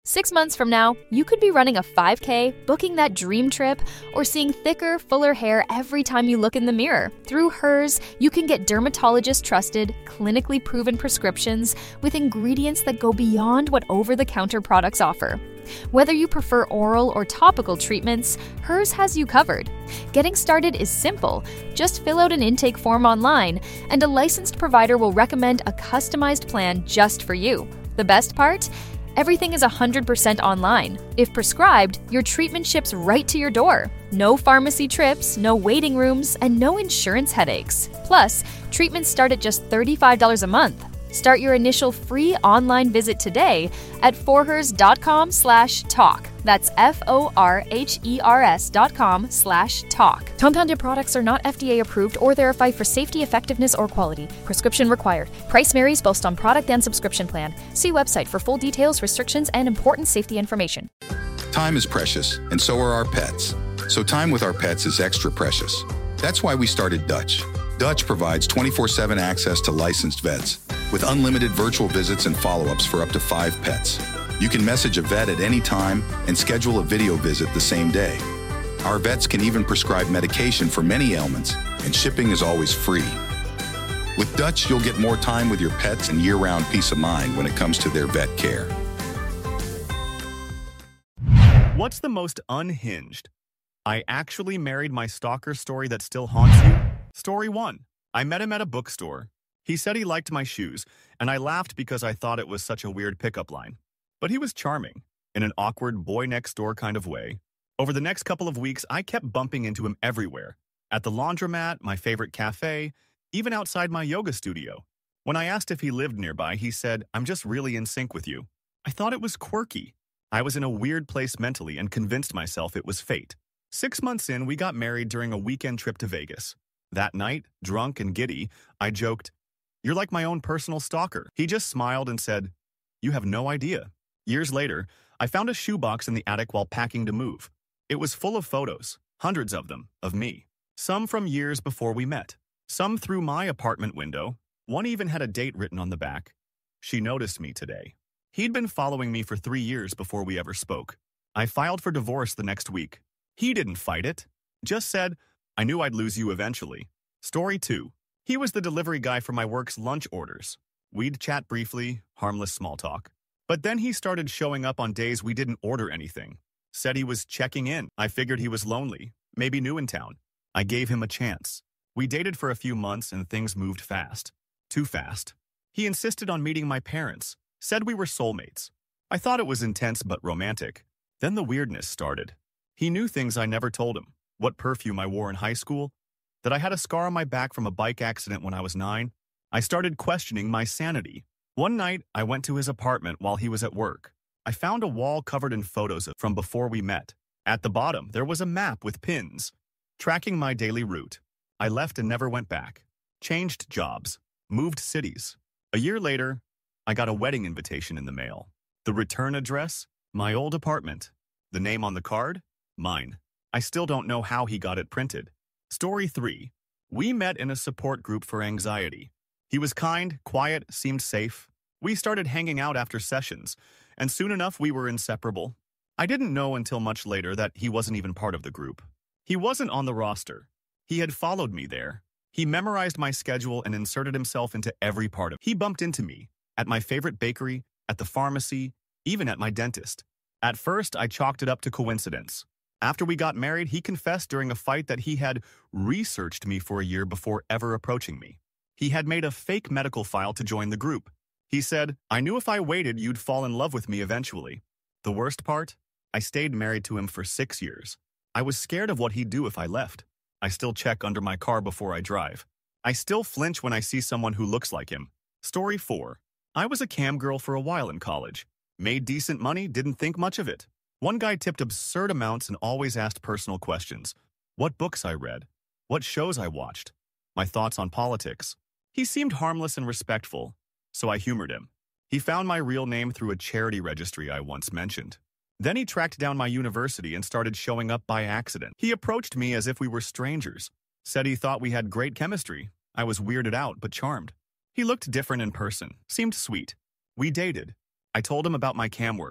6 months from now, you could be running a 5K, booking that dream trip, or seeing thicker, fuller hair every time you look in the mirror. Through Hers, you can get dermatologist-trusted, clinically proven prescriptions with ingredients that go beyond what over-the-counter products offer. Whether you prefer oral or topical treatments, Hers has you covered. Getting started is simple. Just fill out an intake form online, and a licensed provider will recommend a customized plan just for you. The best part? Everything is 100% online. If prescribed, your treatment ships right to your door. No pharmacy trips, no waiting rooms, and no insurance headaches. Plus, treatments start at just $35 a month. Start your initial free online visit today at forhers.com/talk. That's forhers.com/talk. Compounded products are not FDA approved or verified for safety, effectiveness, or quality. Prescription required. Price varies based on product and subscription plan. See website for full details, restrictions, and important safety information. Time is precious, and so are our pets. So time with our pets is extra precious. That's why we started Dutch. Dutch provides 24/7 access to licensed vets with unlimited virtual visits and follow-ups for up to 5 pets. You can message a vet at any time and schedule a video visit the same day. Our vets can even prescribe medication for many ailments, and shipping is always free. With Dutch, you'll get more time with your pets and year-round peace of mind when it comes to their vet care. What's the most unhinged? I actually married my stalker story that still haunts you? Story 1. I met him at a bookstore. He said he liked my shoes, and I laughed because I thought it was such a weird pickup line. But he was charming, in an awkward boy-next-door kind of way. Over the next couple of weeks, I kept bumping into him everywhere. At the laundromat, my favorite cafe, even outside my yoga studio. When I asked if he lived nearby, he said, "I'm just really in sync with you." I thought it was quirky. I was in a weird place mentally and convinced myself it was fate. 6 months in, we got married during a weekend trip to Vegas. That night, drunk and giddy, I joked, "You're like my own personal stalker." He just smiled and said, "You have no idea." Years later, I found a shoebox in the attic while packing to move. It was full of photos, hundreds of them, of me. Some from years before we met. Some through my apartment window. One even had a date written on the back. She noticed me today. He'd been following me for 3 years before we ever spoke. I filed for divorce the next week. He didn't fight it. Just said, "I knew I'd lose you eventually." Story 2. He was the delivery guy for my work's lunch orders. We'd chat briefly, harmless small talk. But then he started showing up on days we didn't order anything. Said he was checking in. I figured he was lonely, maybe new in town. I gave him a chance. We dated for a few months and things moved fast. Too fast. He insisted on meeting my parents. Said we were soulmates. I thought it was intense but romantic. Then the weirdness started. He knew things I never told him. What perfume I wore in high school. That I had a scar on my back from a bike accident when I was 9. I started questioning my sanity. One night, I went to his apartment while he was at work. I found a wall covered in photos from before we met. At the bottom, there was a map with pins, tracking my daily route. I left and never went back. Changed jobs. Moved cities. A year later, I got a wedding invitation in the mail. The return address? My old apartment. The name on the card? Mine. I still don't know how he got it printed. Story 3. We met in a support group for anxiety. He was kind, quiet, seemed safe. We started hanging out after sessions, and soon enough we were inseparable. I didn't know until much later that he wasn't even part of the group. He wasn't on the roster. He had followed me there. He memorized my schedule and inserted himself into every part of it. He bumped into me, at my favorite bakery, at the pharmacy, even at my dentist. At first, I chalked it up to coincidence. After we got married, he confessed during a fight that he had researched me for a year before ever approaching me. He had made a fake medical file to join the group. He said, "I knew if I waited, you'd fall in love with me eventually." The worst part? I stayed married to him for 6 years. I was scared of what he'd do if I left. I still check under my car before I drive. I still flinch when I see someone who looks like him. Story 4. I was a cam girl for a while in college. Made decent money, didn't think much of it. One guy tipped absurd amounts and always asked personal questions. What books I read. What shows I watched. My thoughts on politics. He seemed harmless and respectful, so I humored him. He found my real name through a charity registry I once mentioned. Then he tracked down my university and started showing up by accident. He approached me as if we were strangers. Said he thought we had great chemistry. I was weirded out but charmed. He looked different in person, seemed sweet. We dated. I told him about my cam work.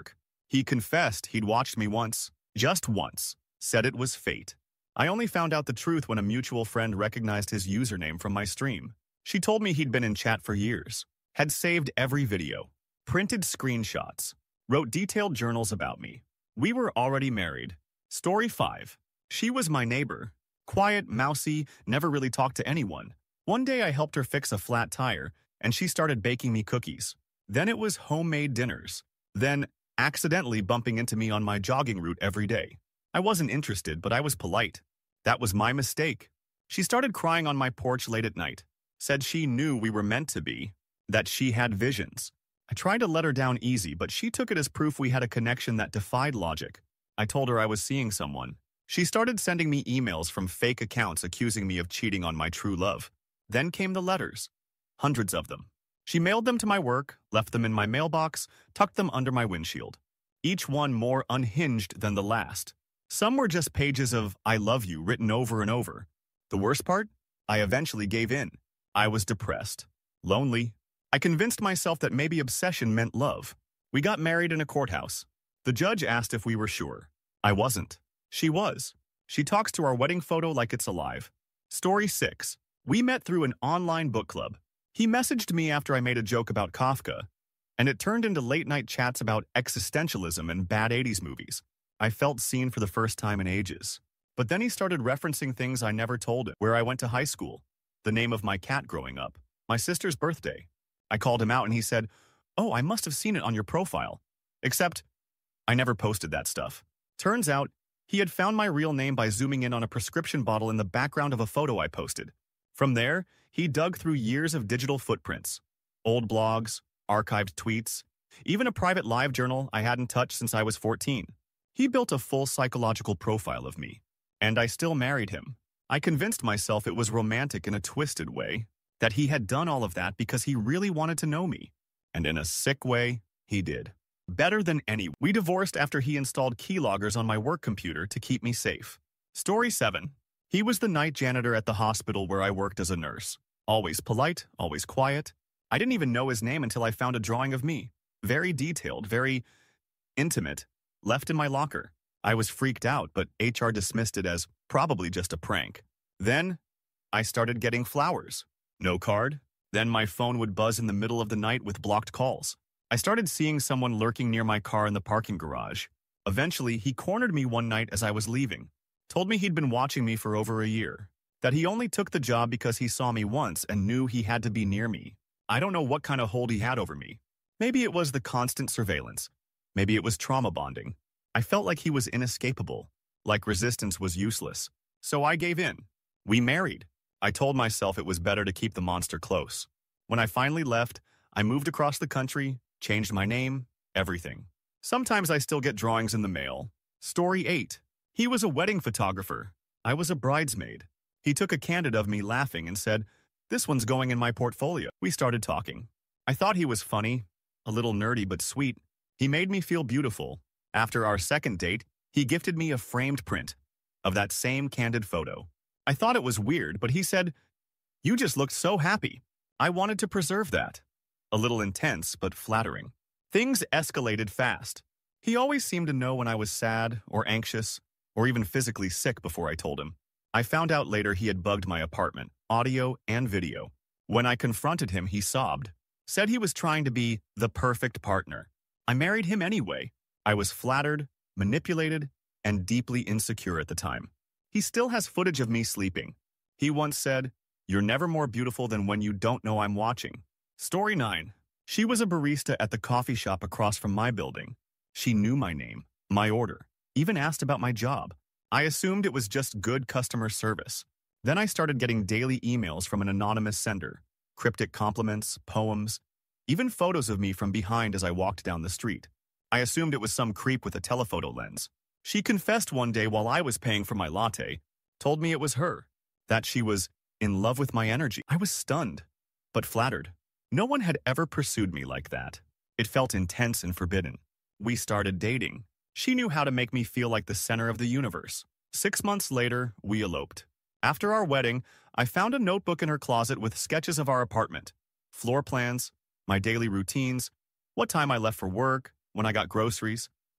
He confessed he'd watched me once, just once, said it was fate. I only found out the truth when a mutual friend recognized his username from my stream. She told me he'd been in chat for years, had saved every video, printed screenshots, wrote detailed journals about me. We were already married. Story 5. She was my neighbor. Quiet, mousy, never really talked to anyone. One day I helped her fix a flat tire, and she started baking me cookies. Then it was homemade dinners. Then accidentally bumping into me on my jogging route every day. I wasn't interested, but I was polite. That was my mistake. She started crying on my porch late at night. Said she knew we were meant to be, that she had visions. I tried to let her down easy, but she took it as proof we had a connection that defied logic. I told her I was seeing someone. She started sending me emails from fake accounts accusing me of cheating on my true love. Then came the letters. Hundreds of them. She mailed them to my work, left them in my mailbox, tucked them under my windshield. Each one more unhinged than the last. Some were just pages of "I love you" written over and over. The worst part? I eventually gave in. I was depressed, lonely. I convinced myself that maybe obsession meant love. We got married in a courthouse. The judge asked if we were sure. I wasn't. She was. She talks to our wedding photo like it's alive. Story 6. We met through an online book club. He messaged me after I made a joke about Kafka, and it turned into late-night chats about existentialism and bad 80s movies. I felt seen for the first time in ages. But then he started referencing things I never told him, where I went to high school, the name of my cat growing up, my sister's birthday. I called him out and he said, "Oh, I must have seen it on your profile." Except, I never posted that stuff. Turns out, he had found my real name by zooming in on a prescription bottle in the background of a photo I posted. From there, he dug through years of digital footprints, old blogs, archived tweets, even a private live journal I hadn't touched since I was 14. He built a full psychological profile of me, and I still married him. I convinced myself it was romantic in a twisted way, that he had done all of that because he really wanted to know me. And in a sick way, he did. Better than any. We divorced after he installed keyloggers on my work computer to keep me safe. Story 7. He was the night janitor at the hospital where I worked as a nurse. Always polite, always quiet. I didn't even know his name until I found a drawing of me. Very detailed, very intimate, left in my locker. I was freaked out, but HR dismissed it as probably just a prank. Then, I started getting flowers. No card. Then my phone would buzz in the middle of the night with blocked calls. I started seeing someone lurking near my car in the parking garage. Eventually, he cornered me one night as I was leaving. Told me he'd been watching me for over a year. That he only took the job because he saw me once and knew he had to be near me. I don't know what kind of hold he had over me. Maybe it was the constant surveillance. Maybe it was trauma bonding. I felt like he was inescapable, like resistance was useless. So I gave in. We married. I told myself it was better to keep the monster close. When I finally left, I moved across the country, changed my name, everything. Sometimes I still get drawings in the mail. Story 8. He was a wedding photographer. I was a bridesmaid. He took a candid of me laughing and said, "This one's going in my portfolio." We started talking. I thought he was funny, a little nerdy but sweet. He made me feel beautiful. After our second date, he gifted me a framed print of that same candid photo. I thought it was weird, but he said, "You just looked so happy." I wanted to preserve that. A little intense, but flattering. Things escalated fast. He always seemed to know when I was sad or anxious or even physically sick before I told him. I found out later he had bugged my apartment, audio and video. When I confronted him, he sobbed, said he was trying to be the perfect partner. I married him anyway. I was flattered, manipulated, and deeply insecure at the time. He still has footage of me sleeping. He once said, "You're never more beautiful than when you don't know I'm watching." Story 9. She was a barista at the coffee shop across from my building. She knew my name, my order, even asked about my job. I assumed it was just good customer service. Then I started getting daily emails from an anonymous sender, cryptic compliments, poems, even photos of me from behind as I walked down the street. I assumed it was some creep with a telephoto lens. She confessed one day while I was paying for my latte, told me it was her, that she was in love with my energy. I was stunned, but flattered. No one had ever pursued me like that. It felt intense and forbidden. We started dating. She knew how to make me feel like the center of the universe. 6 months later, we eloped. After our wedding, I found a notebook in her closet with sketches of our apartment, floor plans, my daily routines, what time I left for work, when I got groceries.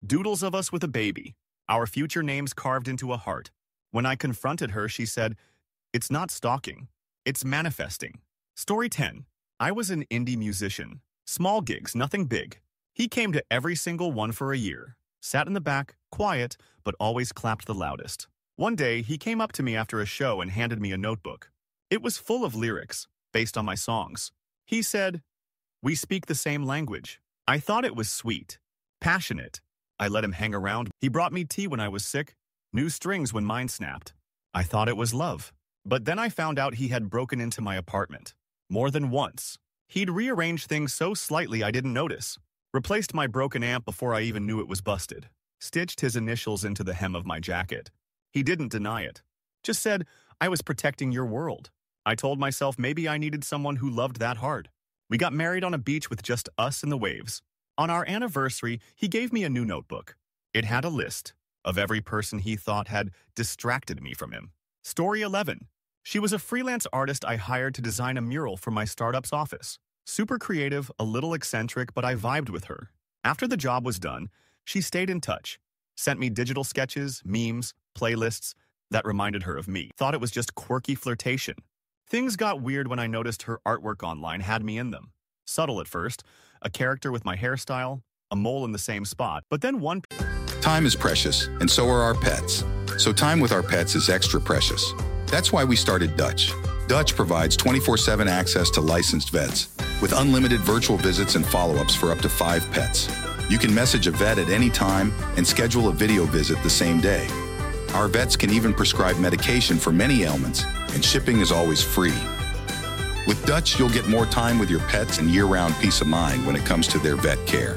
Doodles of us with a baby. Our future names carved into a heart. When I confronted her, she said, "It's not stalking. It's manifesting." Story 10. I was an indie musician. Small gigs, nothing big. He came to every single one for a year. Sat in the back, quiet, but always clapped the loudest. One day, he came up to me after a show and handed me a notebook. It was full of lyrics, based on my songs. He said, "We speak the same language." I thought it was sweet, passionate. I let him hang around. He brought me tea when I was sick, new strings when mine snapped. I thought it was love. But then I found out he had broken into my apartment. More than once. He'd rearranged things so slightly I didn't notice. Replaced my broken amp before I even knew it was busted. Stitched his initials into the hem of my jacket. He didn't deny it. Just said, "I was protecting your world." I told myself maybe I needed someone who loved that hard. We got married on a beach with just us and the waves. On our anniversary, he gave me a new notebook. It had a list of every person he thought had distracted me from him. Story 11. She was a freelance artist I hired to design a mural for my startup's office. Super creative, a little eccentric, but I vibed with her. After the job was done, she stayed in touch. Sent me digital sketches, memes, playlists that reminded her of me. Thought it was just quirky flirtation. Things got weird when I noticed her artwork online had me in them. Subtle at first, a character with my hairstyle, a mole in the same spot, but then one... Time is precious, and so are our pets. So time with our pets is extra precious. That's why we started Dutch. Dutch provides 24/7 access to licensed vets, with unlimited virtual visits and follow-ups for up to 5 pets. You can message a vet at any time and schedule a video visit the same day. Our vets can even prescribe medication for many ailments, and shipping is always free. With Dutch, you'll get more time with your pets and year-round peace of mind when it comes to their vet care.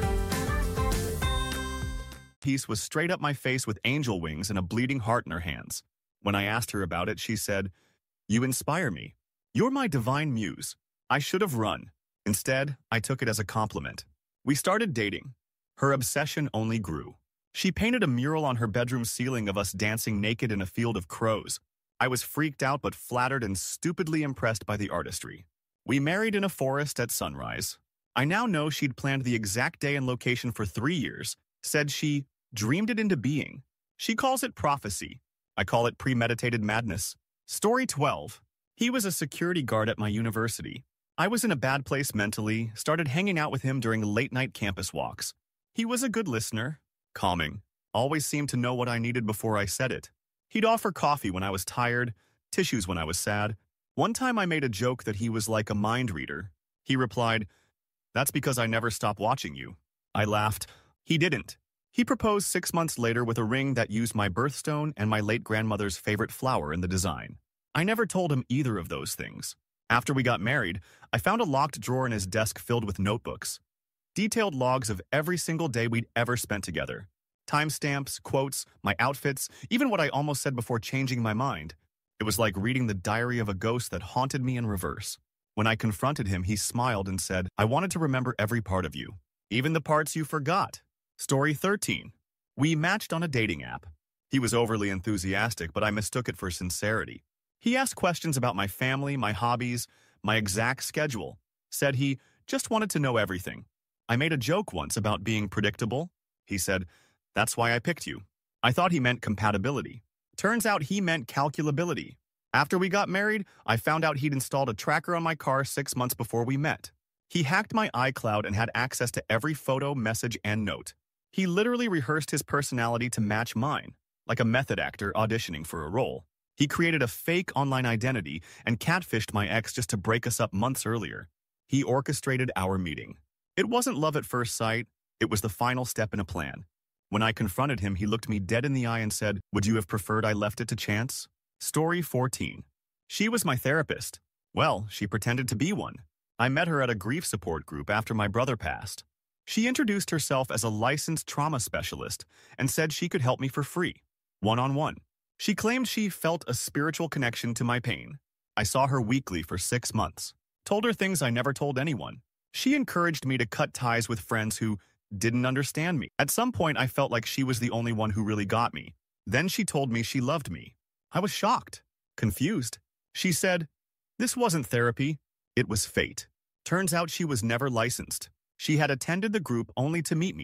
Piece was straight up my face with angel wings and a bleeding heart in her hands. When I asked her about it, she said, "You inspire me. You're my divine muse." I should have run. Instead, I took it as a compliment. We started dating. Her obsession only grew. She painted a mural on her bedroom ceiling of us dancing naked in a field of crows. I was freaked out but flattered and stupidly impressed by the artistry. We married in a forest at sunrise. I now know she'd planned the exact day and location for 3 years, said she dreamed it into being. She calls it prophecy. I call it premeditated madness. Story 12. He was a security guard at my university. I was in a bad place mentally, started hanging out with him during late-night campus walks. He was a good listener, calming, always seemed to know what I needed before I said it. He'd offer coffee when I was tired, tissues when I was sad. One time I made a joke that he was like a mind reader. He replied, "That's because I never stop watching you." I laughed. He didn't. He proposed 6 months later with a ring that used my birthstone and my late grandmother's favorite flower in the design. I never told him either of those things. After we got married, I found a locked drawer in his desk filled with notebooks. Detailed logs of every single day we'd ever spent together. Timestamps, quotes, my outfits, even what I almost said before changing my mind. It was like reading the diary of a ghost that haunted me in reverse. When I confronted him, he smiled and said, "I wanted to remember every part of you, even the parts you forgot." Story 13. We matched on a dating app. He was overly enthusiastic, but I mistook it for sincerity. He asked questions about my family, my hobbies, my exact schedule. Said he just wanted to know everything. I made a joke once about being predictable. He said, "That's why I picked you." I thought he meant compatibility. Turns out he meant calculability. After we got married, I found out he'd installed a tracker on my car 6 months before we met. He hacked my iCloud and had access to every photo, message, and note. He literally rehearsed his personality to match mine, like a method actor auditioning for a role. He created a fake online identity and catfished my ex just to break us up months earlier. He orchestrated our meeting. It wasn't love at first sight. It was the final step in a plan. When I confronted him, he looked me dead in the eye and said, "Would you have preferred I left it to chance?" Story 14. She was my therapist. Well, she pretended to be one. I met her at a grief support group after my brother passed. She introduced herself as a licensed trauma specialist and said she could help me for free, one-on-one. She claimed she felt a spiritual connection to my pain. I saw her weekly for 6 months. Told her things I never told anyone. She encouraged me to cut ties with friends who didn't understand me. At some point, I felt like she was the only one who really got me. Then she told me she loved me. I was shocked, confused. She said, "This wasn't therapy. It was fate." Turns out she was never licensed. She had attended the group only to meet me.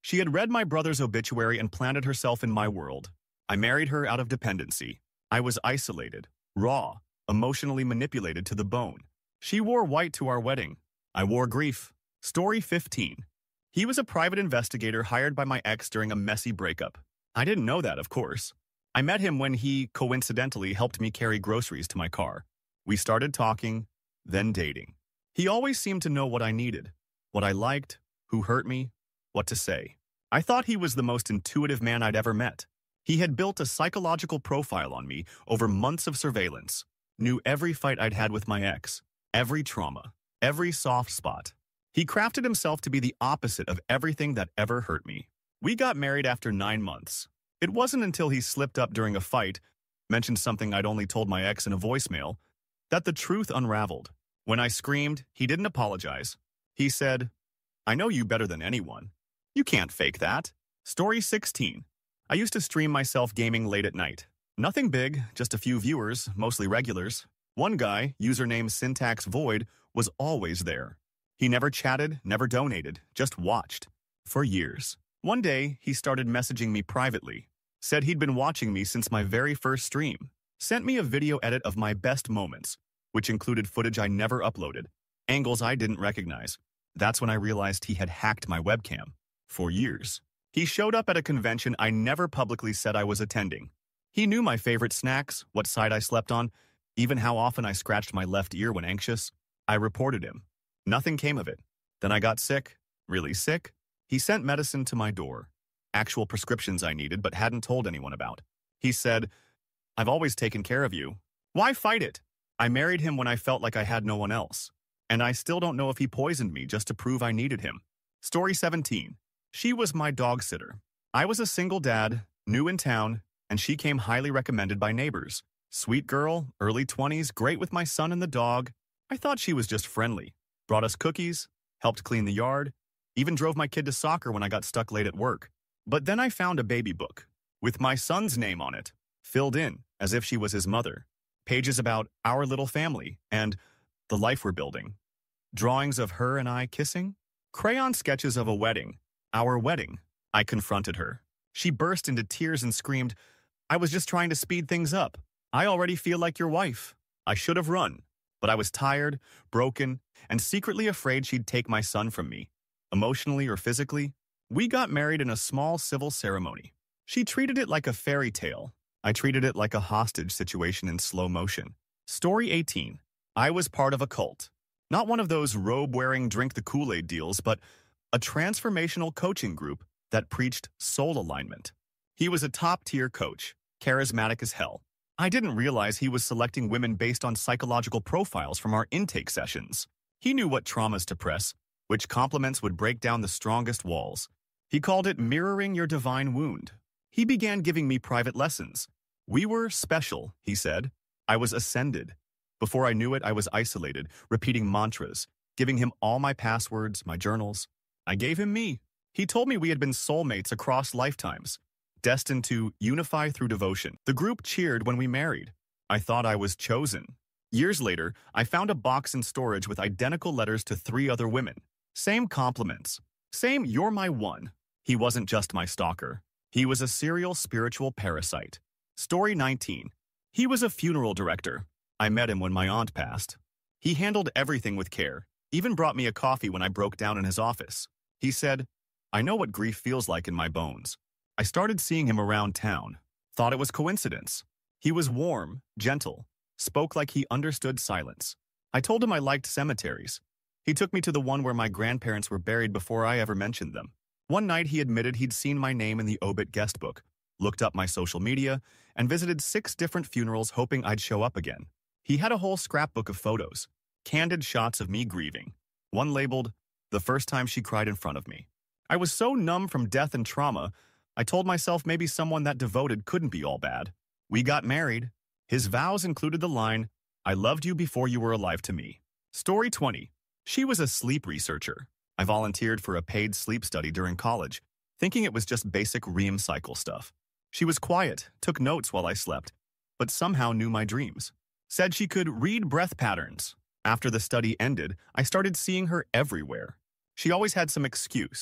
She had read my brother's obituary and planted herself in my world. I married her out of dependency. I was isolated, raw, emotionally manipulated to the bone. She wore white to our wedding. I wore grief. Story 15. He was a private investigator hired by my ex during a messy breakup. I didn't know that, of course. I met him when he, coincidentally, helped me carry groceries to my car. We started talking, then dating. He always seemed to know what I needed, what I liked, who hurt me, what to say. I thought he was the most intuitive man I'd ever met. He had built a psychological profile on me over months of surveillance, knew every fight I'd had with my ex, every trauma, every soft spot. He crafted himself to be the opposite of everything that ever hurt me. We got married after 9 months. It wasn't until he slipped up during a fight, mentioned something I'd only told my ex in a voicemail, that the truth unraveled. When I screamed, he didn't apologize. He said, "I know you better than anyone. You can't fake that." Story 16. I used to stream myself gaming late at night. Nothing big, just a few viewers, mostly regulars. One guy, username Syntax Void, was always there. He never chatted, never donated, just watched. For years. One day, he started messaging me privately. Said he'd been watching me since my very first stream. Sent me a video edit of my best moments, which included footage I never uploaded, angles I didn't recognize. That's when I realized he had hacked my webcam. For years. He showed up at a convention I never publicly said I was attending. He knew my favorite snacks, what side I slept on, even how often I scratched my left ear when anxious. I reported him. Nothing came of it. Then I got sick, really sick. He sent medicine to my door, actual prescriptions I needed but hadn't told anyone about. He said, "I've always taken care of you. Why fight it?" I married him when I felt like I had no one else. And I still don't know if he poisoned me just to prove I needed him. Story 17. She was my dog sitter. I was a single dad, new in town, and she came highly recommended by neighbors. Sweet girl, early 20s, great with my son and the dog. I thought she was just friendly. Brought us cookies, helped clean the yard, even drove my kid to soccer when I got stuck late at work. But then I found a baby book, with my son's name on it, filled in, as if she was his mother. Pages about our little family and the life we're building. Drawings of her and I kissing. Crayon sketches of a wedding. Our wedding. I confronted her. She burst into tears and screamed, "I was just trying to speed things up. I already feel like your wife." I should have run, but I was tired, broken, and secretly afraid she'd take my son from me, emotionally or physically. We got married in a small civil ceremony. She treated it like a fairy tale. I treated it like a hostage situation in slow motion. Story 18. I was part of a cult. Not one of those robe-wearing drink the Kool-Aid deals, but a transformational coaching group that preached soul alignment. He was a top-tier coach, charismatic as hell. I didn't realize he was selecting women based on psychological profiles from our intake sessions. He knew what traumas to press, which compliments would break down the strongest walls. He called it mirroring your divine wound. He began giving me private lessons. We were special, he said. I was ascended. Before I knew it, I was isolated, repeating mantras, giving him all my passwords, my journals. I gave him me. He told me we had been soulmates across lifetimes, destined to unify through devotion. The group cheered when we married. I thought I was chosen. Years later, I found a box in storage with identical letters to 3 other women. Same compliments. Same "you're my one." He wasn't just my stalker. He was a serial spiritual parasite. Story 19. He was a funeral director. I met him when my aunt passed. He handled everything with care, even brought me a coffee when I broke down in his office. He said, "I know what grief feels like in my bones." I started seeing him around town. Thought it was coincidence. He was warm, gentle, spoke like he understood silence. I told him I liked cemeteries. He took me to the one where my grandparents were buried before I ever mentioned them. One night he admitted he'd seen my name in the obit guest book, looked up my social media, and visited 6 different funerals hoping I'd show up again. He had a whole scrapbook of photos, candid shots of me grieving. One labeled, "The first time she cried in front of me." I was so numb from death and trauma, I told myself maybe someone that devoted couldn't be all bad. We got married. His vows included the line, "I loved you before you were alive to me." Story 20. She was a sleep researcher. I volunteered for a paid sleep study during college, thinking it was just basic REM cycle stuff. She was quiet, took notes while I slept, but somehow knew my dreams. Said she could read breath patterns. After the study ended, I started seeing her everywhere. She always had some excuse.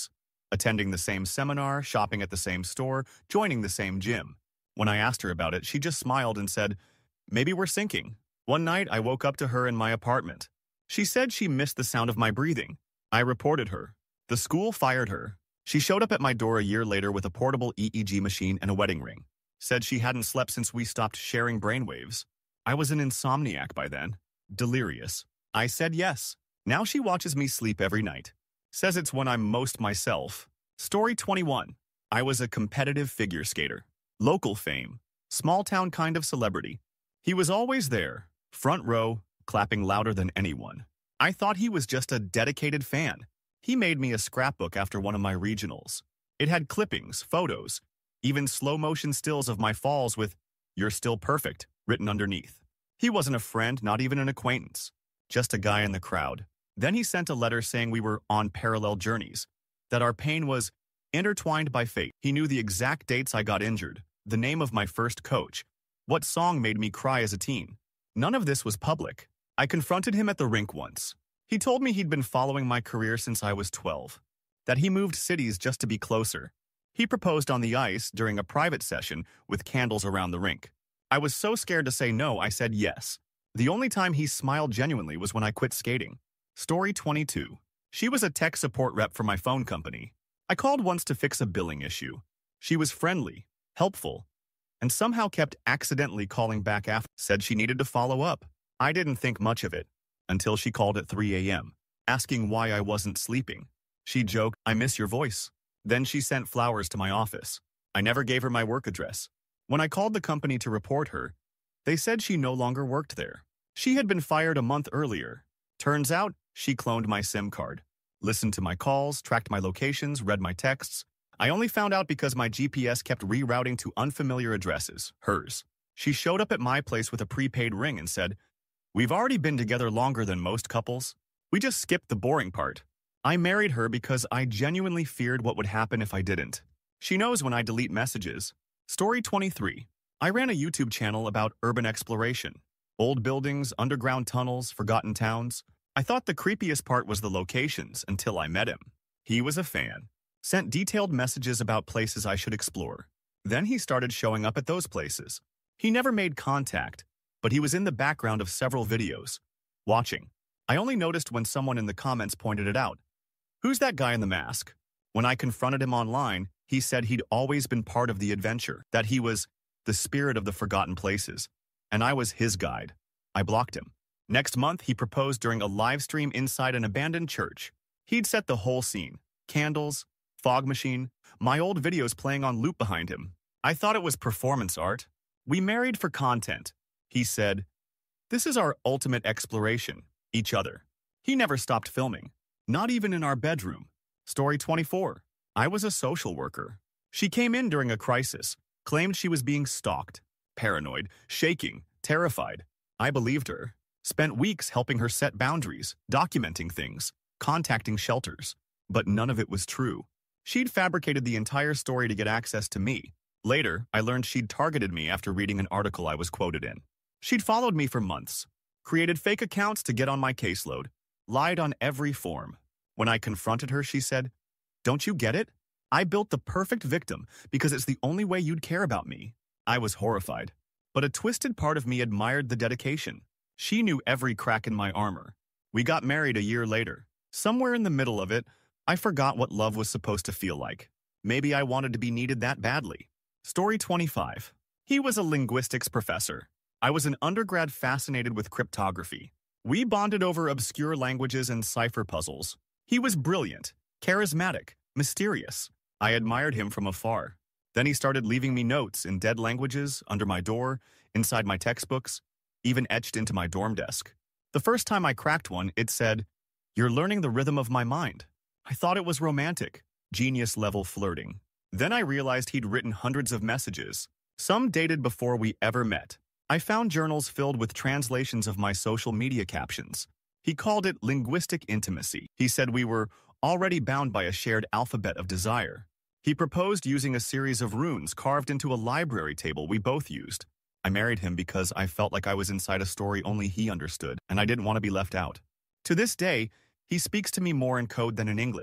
attending the same seminar, shopping at the same store, joining the same gym. When I asked her about it, she just smiled and said, "Maybe we're syncing." One night, I woke up to her in my apartment. She said she missed the sound of my breathing. I reported her. The school fired her. She showed up at my door a year later with a portable EEG machine and a wedding ring. Said she hadn't slept since we stopped sharing brainwaves. I was an insomniac by then. Delirious. I said yes. Now she watches me sleep every night. Says it's when I'm most myself. Story 21. I was a competitive figure skater. Local fame. Small town kind of celebrity. He was always there, front row, clapping louder than anyone. I thought he was just a dedicated fan. He made me a scrapbook after one of my regionals. It had clippings, photos, even slow-motion stills of my falls with "You're still perfect" written underneath. He wasn't a friend, not even an acquaintance, just a guy in the crowd. Then he sent a letter saying we were on parallel journeys, that our pain was intertwined by fate. He knew the exact dates I got injured, the name of my first coach, what song made me cry as a teen. None of this was public. I confronted him at the rink once. He told me he'd been following my career since I was 12, that he moved cities just to be closer. He proposed on the ice during a private session with candles around the rink. I was so scared to say no, I said yes. The only time he smiled genuinely was when I quit skating. Story 22. She was a tech support rep for my phone company. I called once to fix a billing issue. She was friendly, helpful, and somehow kept accidentally calling back after. Said she needed to follow up. I didn't think much of it until she called at 3 a.m., asking why I wasn't sleeping. She joked, "I miss your voice." Then she sent flowers to my office. I never gave her my work address. When I called the company to report her, they said she no longer worked there. She had been fired a month earlier. Turns out, she cloned my SIM card, listened to my calls, tracked my locations, read my texts. I only found out because my GPS kept rerouting to unfamiliar addresses, hers. She showed up at my place with a prepaid ring and said, "We've already been together longer than most couples. We just skipped the boring part." I married her because I genuinely feared what would happen if I didn't. She knows when I delete messages. Story 23. I ran a YouTube channel about urban exploration. Old buildings, underground tunnels, forgotten towns. I thought the creepiest part was the locations until I met him. He was a fan. Sent detailed messages about places I should explore. Then he started showing up at those places. He never made contact, but he was in the background of several videos, watching. I only noticed when someone in the comments pointed it out. "Who's that guy in the mask?" When I confronted him online, he said he'd always been part of the adventure, that he was the spirit of the forgotten places, and I was his guide. I blocked him. Next month, he proposed during a live stream inside an abandoned church. He'd set the whole scene. Candles, fog machine, my old videos playing on loop behind him. I thought it was performance art. We married for content. He said, "This is our ultimate exploration, each other." He never stopped filming, not even in our bedroom. Story 24. I was a social worker. She came in during a crisis, claimed she was being stalked, paranoid, shaking, terrified. I believed her. Spent weeks helping her set boundaries, documenting things, contacting shelters. But none of it was true. She'd fabricated the entire story to get access to me. Later, I learned she'd targeted me after reading an article I was quoted in. She'd followed me for months, created fake accounts to get on my caseload, lied on every form. When I confronted her, she said, "Don't you get it? I built the perfect victim because it's the only way you'd care about me." I was horrified, but a twisted part of me admired the dedication. She knew every crack in my armor. We got married a year later. Somewhere in the middle of it, I forgot what love was supposed to feel like. Maybe I wanted to be needed that badly. Story 25. He was a linguistics professor. I was an undergrad fascinated with cryptography. We bonded over obscure languages and cipher puzzles. He was brilliant, charismatic, mysterious. I admired him from afar. Then he started leaving me notes in dead languages, under my door, inside my textbooks, even etched into my dorm desk. The first time I cracked one, it said, "You're learning the rhythm of my mind." I thought it was romantic, genius-level flirting. Then I realized he'd written hundreds of messages, some dated before we ever met. I found journals filled with translations of my social media captions. He called it linguistic intimacy. He said we were already bound by a shared alphabet of desire. He proposed using a series of runes carved into a library table we both used. I married him because I felt like I was inside a story only he understood, and I didn't want to be left out. To this day, he speaks to me more in code than in English.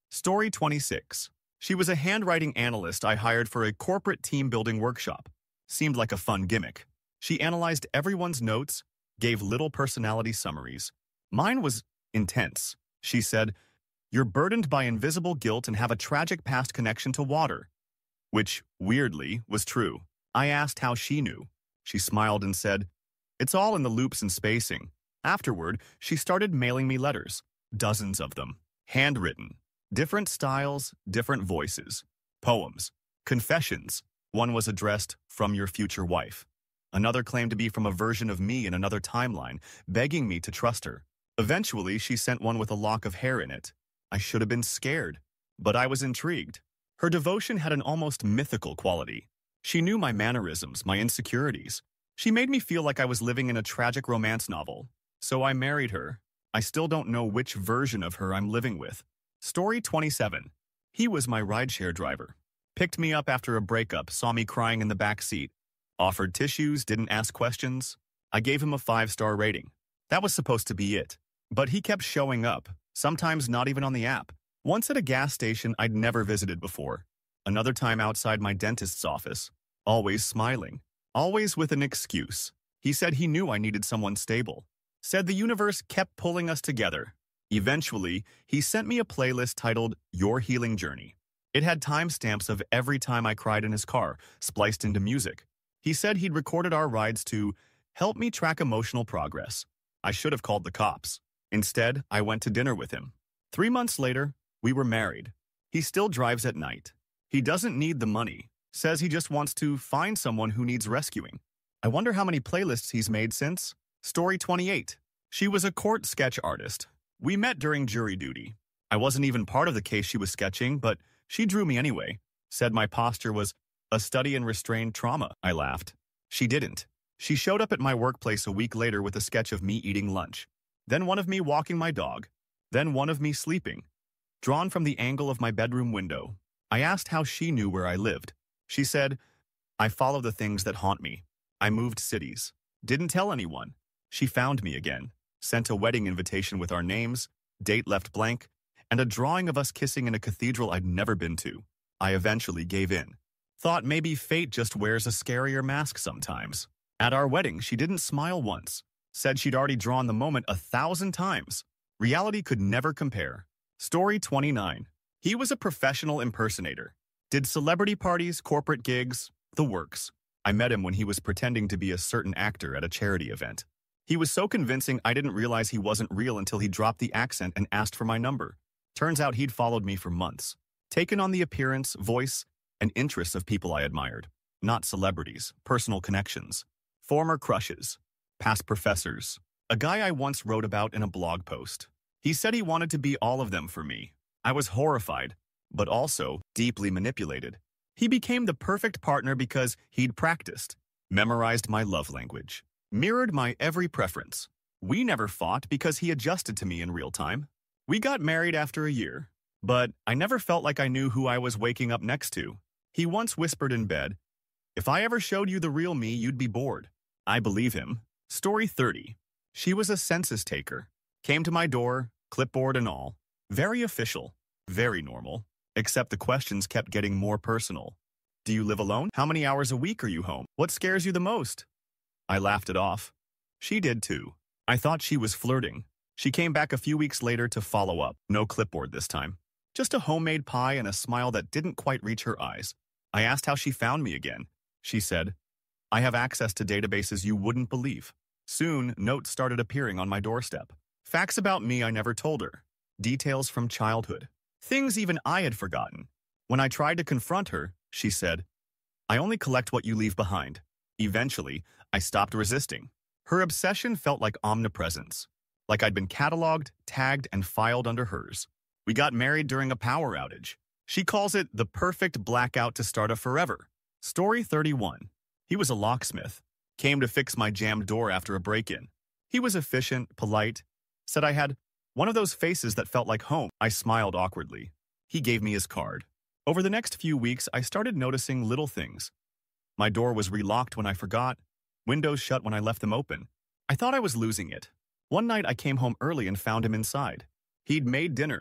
Story 26. She was a handwriting analyst I hired for a corporate team-building workshop. Seemed like a fun gimmick. She analyzed everyone's notes, gave little personality summaries. Mine was intense. She said, "You're burdened by invisible guilt and have a tragic past connection to water." Which, weirdly, was true. I asked how she knew. She smiled and said, "It's all in the loops and spacing." Afterward, she started mailing me letters. Dozens of them. Handwritten. Different styles, different voices. Poems. Confessions. One was addressed, "From your future wife." Another claimed to be from a version of me in another timeline, begging me to trust her. Eventually, she sent one with a lock of hair in it. I should have been scared, but I was intrigued. Her devotion had an almost mythical quality. She knew my mannerisms, my insecurities. She made me feel like I was living in a tragic romance novel. So I married her. I still don't know which version of her I'm living with. Story 27. He was my rideshare driver. Picked me up after a breakup, saw me crying in the back seat. Offered tissues, didn't ask questions. I gave him a 5-star rating. That was supposed to be it. But he kept showing up, sometimes not even on the app. Once at a gas station I'd never visited before. Another time outside my dentist's office. Always smiling. Always with an excuse. He said he knew I needed someone stable. Said the universe kept pulling us together. Eventually, he sent me a playlist titled Your Healing Journey. It had timestamps of every time I cried in his car, spliced into music. He said he'd recorded our rides to help me track emotional progress. I should have called the cops. Instead, I went to dinner with him. 3 months later, we were married. He still drives at night. He doesn't need the money. Says he just wants to find someone who needs rescuing. I wonder how many playlists he's made since. Story 28. She was a court sketch artist. We met during jury duty. I wasn't even part of the case she was sketching, but she drew me anyway. Said my posture was a study in restrained trauma. I laughed. She didn't. She showed up at my workplace a week later with a sketch of me eating lunch. Then one of me walking my dog. Then one of me sleeping. Drawn from the angle of my bedroom window. I asked how she knew where I lived. She said, "I follow the things that haunt me. I moved cities. Didn't tell anyone." She found me again. Sent a wedding invitation with our names, date left blank, and a drawing of us kissing in a cathedral I'd never been to. I eventually gave in. Thought maybe fate just wears a scarier mask sometimes. At our wedding, she didn't smile once. Said she'd already drawn the moment 1,000 times. Reality could never compare. Story 29. He was a professional impersonator. Did celebrity parties, corporate gigs, the works. I met him when he was pretending to be a certain actor at a charity event. He was so convincing I didn't realize he wasn't real until he dropped the accent and asked for my number. Turns out he'd followed me for months. Taken on the appearance, voice, and interests of people I admired. Not celebrities, personal connections. Former crushes. Past professors. A guy I once wrote about in a blog post. He said he wanted to be all of them for me. I was horrified, but also deeply manipulated. He became the perfect partner because he'd practiced, memorized my love language, mirrored my every preference. We never fought because he adjusted to me in real time. We got married after a year, but I never felt like I knew who I was waking up next to. He once whispered in bed, "If I ever showed you the real me, you'd be bored." I believe him. Story 30. She was a census taker. Came to my door, clipboard and all. Very official. Very normal. Except the questions kept getting more personal. Do you live alone? How many hours a week are you home? What scares you the most? I laughed it off. She did too. I thought she was flirting. She came back a few weeks later to follow up. No clipboard this time. Just a homemade pie and a smile that didn't quite reach her eyes. I asked how she found me again. She said, "I have access to databases you wouldn't believe." Soon, notes started appearing on my doorstep. Facts about me I never told her. Details from childhood. Things even I had forgotten. When I tried to confront her, she said, "I only collect what you leave behind." Eventually, I stopped resisting. Her obsession felt like omnipresence. Like I'd been cataloged, tagged, and filed under hers. We got married during a power outage. She calls it the perfect blackout to start a forever. Story 31. He was a locksmith. Came to fix my jammed door after a break-in. He was efficient, polite. Said I had one of those faces that felt like home. I smiled awkwardly. He gave me his card. Over the next few weeks, I started noticing little things. My door was relocked when I forgot. Windows shut when I left them open. I thought I was losing it. One night I came home early and found him inside. He'd made dinner.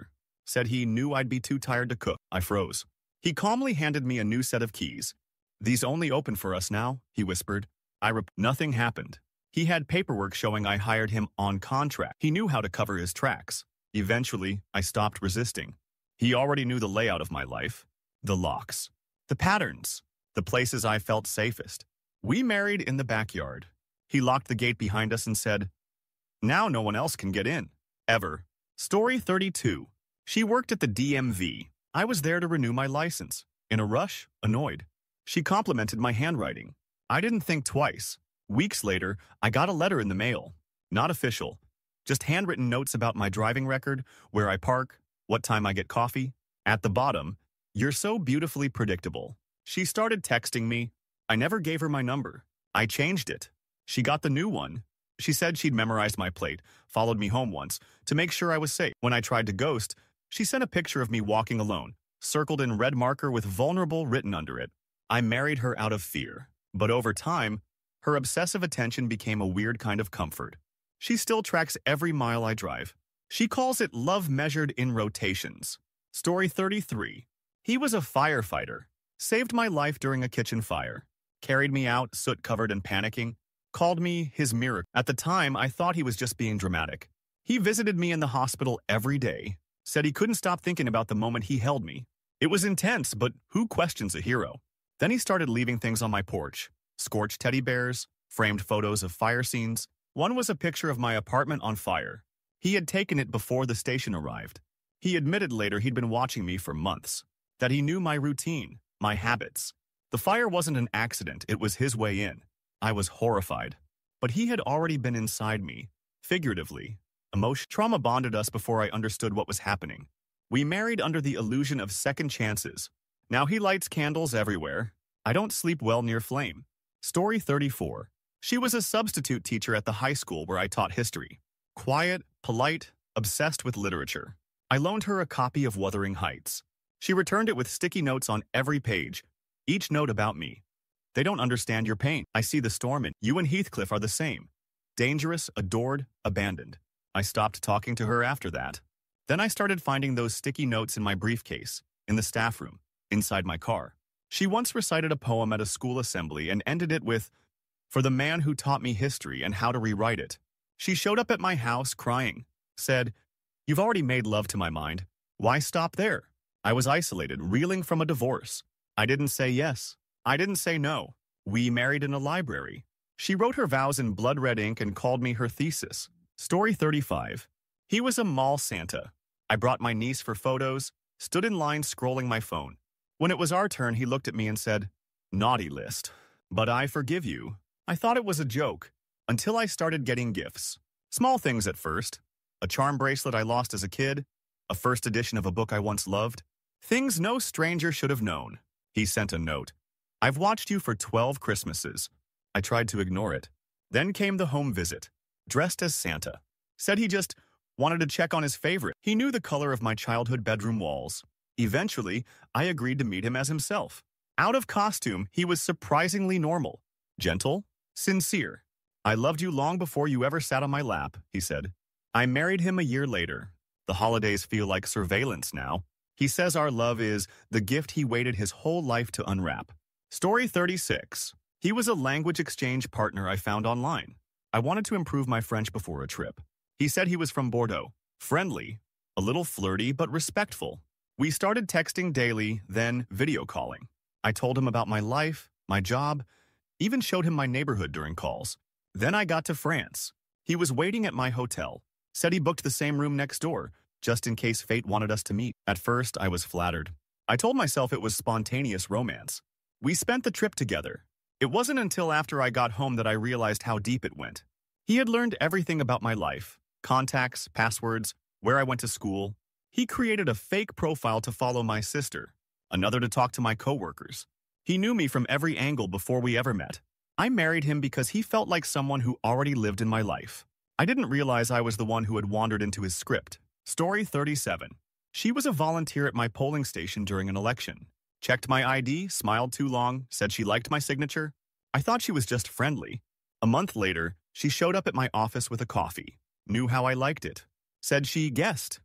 Said he knew I'd be too tired to cook. I froze. He calmly handed me a new set of keys. "These only open for us now," he whispered. Nothing happened. He had paperwork showing I hired him on contract. He knew how to cover his tracks. Eventually, I stopped resisting. He already knew the layout of my life. The locks. The patterns. The places I felt safest. We married in the backyard. He locked the gate behind us and said, "Now no one else can get in. Ever." Story 32. She worked at the DMV. I was there to renew my license. In a rush, annoyed. She complimented my handwriting. I didn't think twice. Weeks later, I got a letter in the mail. Not official. Just handwritten notes about my driving record, where I park, what time I get coffee. At the bottom, "You're so beautifully predictable." She started texting me. I never gave her my number. I changed it. She got the new one. She said she'd memorized my plate, followed me home once, to make sure I was safe. When I tried to ghost, she sent a picture of me walking alone, circled in red marker with vulnerable written under it. I married her out of fear. But over time, her obsessive attention became a weird kind of comfort. She still tracks every mile I drive. She calls it love measured in rotations. Story 33. He was a firefighter. Saved my life during a kitchen fire. Carried me out, soot-covered and panicking. Called me his miracle. At the time, I thought he was just being dramatic. He visited me in the hospital every day. Said he couldn't stop thinking about the moment he held me. It was intense, but who questions a hero? Then he started leaving things on my porch. Scorched teddy bears, framed photos of fire scenes. One was a picture of my apartment on fire. He had taken it before the station arrived. He admitted later he'd been watching me for months. That he knew my routine, my habits. The fire wasn't an accident, it was his way in. I was horrified. But he had already been inside me, figuratively. Trauma bonded us before I understood what was happening. We married under the illusion of second chances. Now he lights candles everywhere. I don't sleep well near flame. Story 34. She was a substitute teacher at the high school where I taught history. Quiet, polite, obsessed with literature. I loaned her a copy of Wuthering Heights. She returned it with sticky notes on every page, each note about me. "They don't understand your pain. I see the storm in you, and Heathcliff are the same. Dangerous, adored, abandoned." I stopped talking to her after that. Then I started finding those sticky notes in my briefcase, in the staff room, inside my car. She once recited a poem at a school assembly and ended it with, "For the man who taught me history and how to rewrite it." She showed up at my house crying, said, "You've already made love to my mind. Why stop there?" I was isolated, reeling from a divorce. I didn't say yes. I didn't say no. We married in a library. She wrote her vows in blood red ink and called me her thesis. Story 35. He was a mall Santa. I brought my niece for photos, stood in line scrolling my phone. When it was our turn, he looked at me and said, "Naughty list. But I forgive you." I thought it was a joke, until I started getting gifts. Small things at first. A charm bracelet I lost as a kid, a first edition of a book I once loved. Things no stranger should have known. He sent a note. "I've watched you for 12 Christmases." I tried to ignore it. Then came the home visit, dressed as Santa. Said he just wanted to check on his favorite. He knew the color of my childhood bedroom walls. Eventually, I agreed to meet him as himself. Out of costume, he was surprisingly normal, gentle, sincere. "I loved you long before you ever sat on my lap," he said. I married him a year later. The holidays feel like surveillance now. He says our love is the gift he waited his whole life to unwrap. Story 36. He was a language exchange partner I found online. I wanted to improve my French before a trip. He said he was from Bordeaux. Friendly, a little flirty, but respectful. We started texting daily, then video calling. I told him about my life, my job, even showed him my neighborhood during calls. Then I got to France. He was waiting at my hotel. Said he booked the same room next door, just in case fate wanted us to meet. At first, I was flattered. I told myself it was spontaneous romance. We spent the trip together. It wasn't until after I got home that I realized how deep it went. He had learned everything about my life, contacts, passwords, where I went to school. He created a fake profile to follow my sister, another to talk to my coworkers. He knew me from every angle before we ever met. I married him because he felt like someone who already lived in my life. I didn't realize I was the one who had wandered into his script. Story 37. She was a volunteer at my polling station during an election. Checked my ID, smiled too long, said she liked my signature. I thought she was just friendly. A month later, she showed up at my office with a coffee. Knew how I liked it. Said she guessed.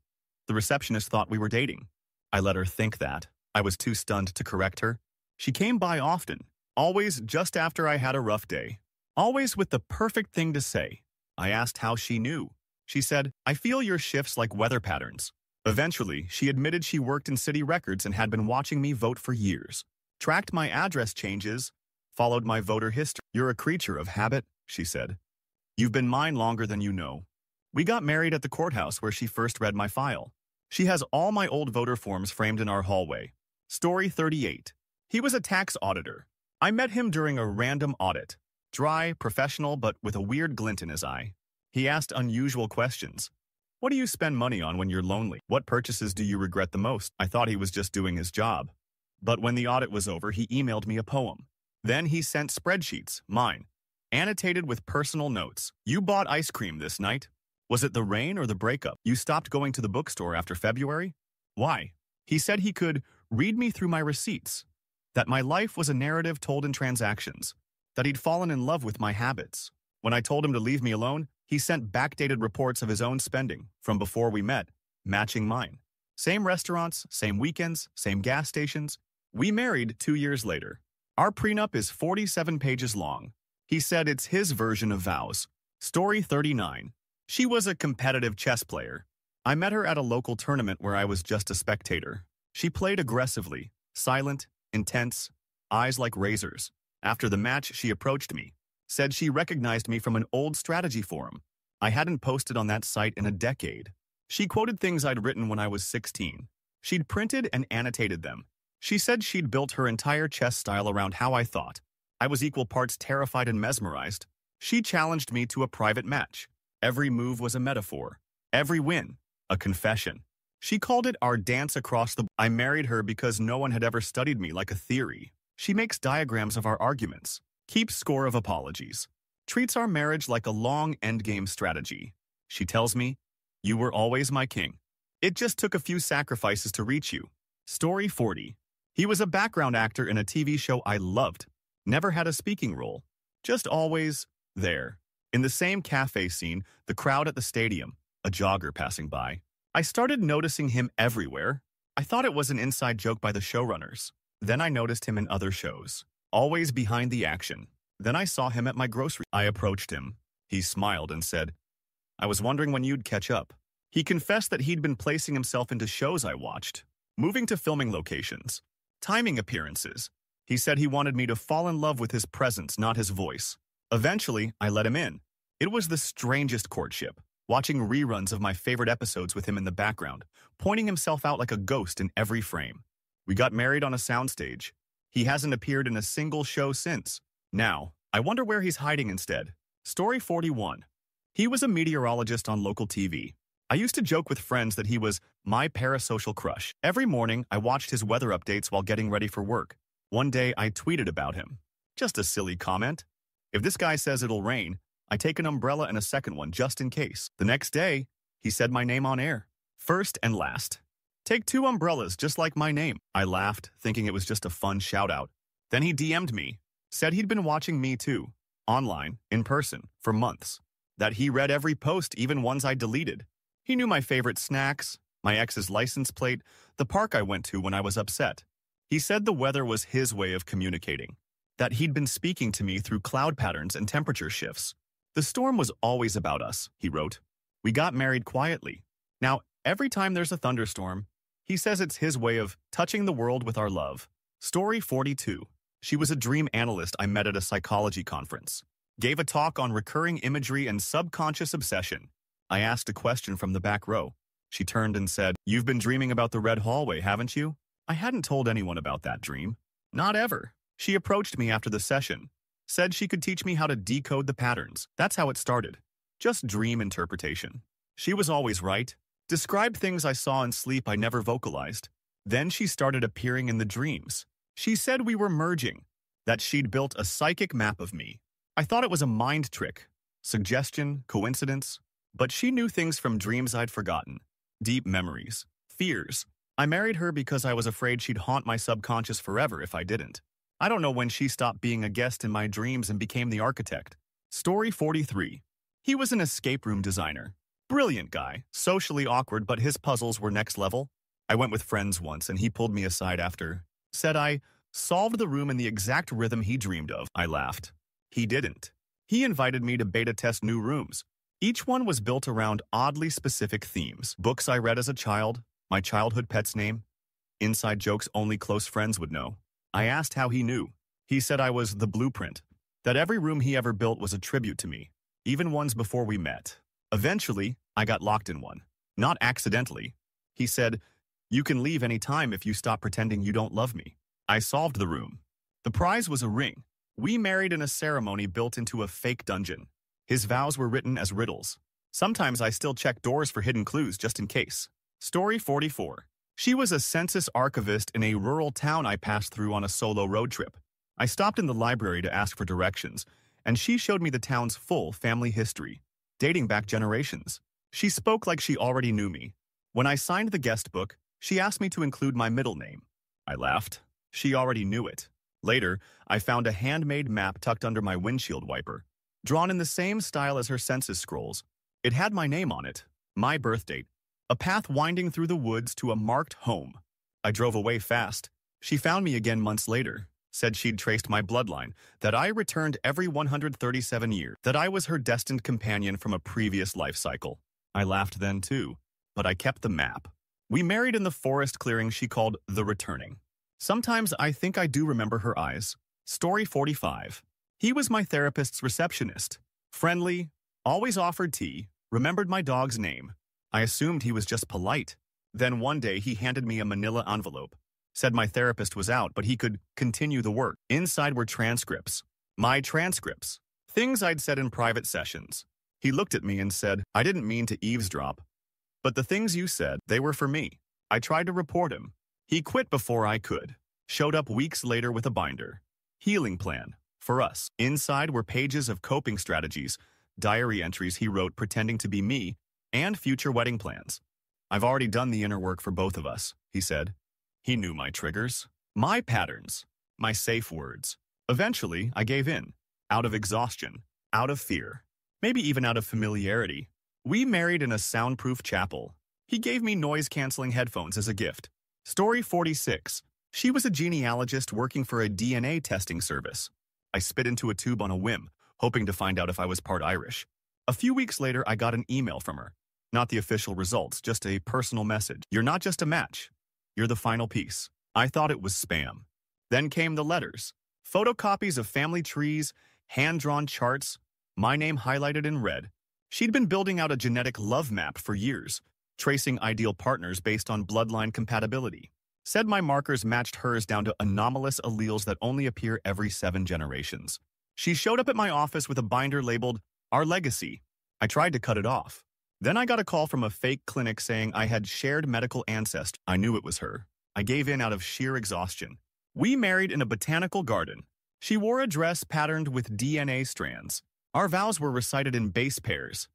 The receptionist thought we were dating. I let her think that. I was too stunned to correct her. She came by often, always just after I had a rough day, always with the perfect thing to say. I asked how she knew. She said, "I feel your shifts like weather patterns." Eventually, she admitted she worked in city records and had been watching me vote for years, tracked my address changes, followed my voter history. "You're a creature of habit," she said. "You've been mine longer than you know." We got married at the courthouse where she first read my file. She has all my old voter forms framed in our hallway. Story 38. He was a tax auditor. I met him during a random audit. Dry, professional, but with a weird glint in his eye. He asked unusual questions. "What do you spend money on when you're lonely? What purchases do you regret the most?" I thought he was just doing his job. But when the audit was over, he emailed me a poem. Then he sent spreadsheets, mine, annotated with personal notes. "You bought ice cream this night. Was it the rain or the breakup? You stopped going to the bookstore after February? Why?" He said he could read me through my receipts, that my life was a narrative told in transactions, that he'd fallen in love with my habits. When I told him to leave me alone, he sent backdated reports of his own spending from before we met, matching mine. Same restaurants, same weekends, same gas stations. We married 2 years later. Our prenup is 47 pages long. He said it's his version of vows. Story 39. She was a competitive chess player. I met her at a local tournament where I was just a spectator. She played aggressively, silent, intense, eyes like razors. After the match, she approached me, said she recognized me from an old strategy forum. I hadn't posted on that site in a decade. She quoted things I'd written when I was 16. She'd printed and annotated them. She said she'd built her entire chess style around how I thought. I was equal parts terrified and mesmerized. She challenged me to a private match. Every move was a metaphor. Every win, a confession. She called it our dance across the... I married her because no one had ever studied me like a theory. She makes diagrams of our arguments, keeps score of apologies, treats our marriage like a long endgame strategy. She tells me, "You were always my king. It just took a few sacrifices to reach you." Story 40. He was a background actor in a TV show I loved. Never had a speaking role. Just always there. In the same cafe scene, the crowd at the stadium, a jogger passing by. I started noticing him everywhere. I thought it was an inside joke by the showrunners. Then I noticed him in other shows, always behind the action. Then I saw him at my grocery. I approached him. He smiled and said, "I was wondering when you'd catch up." He confessed that he'd been placing himself into shows I watched, moving to filming locations, timing appearances. He said he wanted me to fall in love with his presence, not his voice. Eventually, I let him in. It was the strangest courtship, watching reruns of my favorite episodes with him in the background, pointing himself out like a ghost in every frame. We got married on a soundstage. He hasn't appeared in a single show since. Now, I wonder where he's hiding instead. Story 41. He was a meteorologist on local TV. I used to joke with friends that he was my parasocial crush. Every morning, I watched his weather updates while getting ready for work. One day, I tweeted about him. Just a silly comment. If this guy says it'll rain, I take an umbrella and a second one just in case. The next day, he said my name on air. First and last. Take 2 umbrellas just like my name. I laughed, thinking it was just a fun shout-out. Then he DM'd me, said he'd been watching Me Too, online, in person, for months. That he read every post, even ones I deleted. He knew my favorite snacks, my ex's license plate, the park I went to when I was upset. He said the weather was his way of communicating. That he'd been speaking to me through cloud patterns and temperature shifts. The storm was always about us, he wrote. We got married quietly. Now, every time there's a thunderstorm, he says it's his way of touching the world with our love. Story 42. She was a dream analyst I met at a psychology conference. Gave a talk on recurring imagery and subconscious obsession. I asked a question from the back row. She turned and said, "You've been dreaming about the red hallway, haven't you?" I hadn't told anyone about that dream. Not ever. She approached me after the session. Said she could teach me how to decode the patterns. That's how it started. Just dream interpretation. She was always right. Described things I saw in sleep I never vocalized. Then she started appearing in the dreams. She said we were merging. That she'd built a psychic map of me. I thought it was a mind trick. Suggestion, coincidence. But she knew things from dreams I'd forgotten. Deep memories. Fears. I married her because I was afraid she'd haunt my subconscious forever if I didn't. I don't know when she stopped being a guest in my dreams and became the architect. Story 43. He was an escape room designer. Brilliant guy, socially awkward, but his puzzles were next level. I went with friends once and he pulled me aside after. Said I solved the room in the exact rhythm he dreamed of. I laughed. He didn't. He invited me to beta test new rooms. Each one was built around oddly specific themes. Books I read as a child, my childhood pet's name, inside jokes only close friends would know. I asked how he knew. He said I was the blueprint, that every room he ever built was a tribute to me, even ones before we met. Eventually, I got locked in one. Not accidentally. He said, "You can leave any time if you stop pretending you don't love me." I solved the room. The prize was a ring. We married in a ceremony built into a fake dungeon. His vows were written as riddles. Sometimes I still check doors for hidden clues just in case. Story 44. She was a census archivist in a rural town I passed through on a solo road trip. I stopped in the library to ask for directions, and she showed me the town's full family history, dating back generations. She spoke like she already knew me. When I signed the guest book, she asked me to include my middle name. I laughed. She already knew it. Later, I found a handmade map tucked under my windshield wiper, drawn in the same style as her census scrolls. It had my name on it, my birth date, a path winding through the woods to a marked home. I drove away fast. She found me again months later, said she'd traced my bloodline, that I returned every 137 years, that I was her destined companion from a previous life cycle. I laughed then too, but I kept the map. We married in the forest clearing she called The Returning. Sometimes I think I do remember her eyes. Story 45. He was my therapist's receptionist. Friendly, always offered tea, remembered my dog's name. I assumed he was just polite. Then one day he handed me a manila envelope. Said my therapist was out, but he could continue the work. Inside were transcripts. My transcripts. Things I'd said in private sessions. He looked at me and said, "I didn't mean to eavesdrop. But the things you said, they were for me." I tried to report him. He quit before I could. Showed up weeks later with a binder. Healing plan. For us. Inside were pages of coping strategies, diary entries he wrote pretending to be me, and future wedding plans. "I've already done the inner work for both of us," he said. He knew my triggers, my patterns, my safe words. Eventually, I gave in. Out of exhaustion, out of fear, maybe even out of familiarity. We married in a soundproof chapel. He gave me noise-canceling headphones as a gift. Story 46. She was a genealogist working for a DNA testing service. I spit into a tube on a whim, hoping to find out if I was part Irish. A few weeks later, I got an email from her. Not the official results, just a personal message. "You're not just a match. You're the final piece." I thought it was spam. Then came the letters. Photocopies of family trees, hand-drawn charts, my name highlighted in red. She'd been building out a genetic love map for years, tracing ideal partners based on bloodline compatibility. Said my markers matched hers down to anomalous alleles that only appear every 7 generations. She showed up at my office with a binder labeled, "Our Legacy." I tried to cut it off. Then I got a call from a fake clinic saying I had shared medical ancestry. I knew it was her. I gave in out of sheer exhaustion. We married in a botanical garden. She wore a dress patterned with DNA strands. Our vows were recited in base pairs.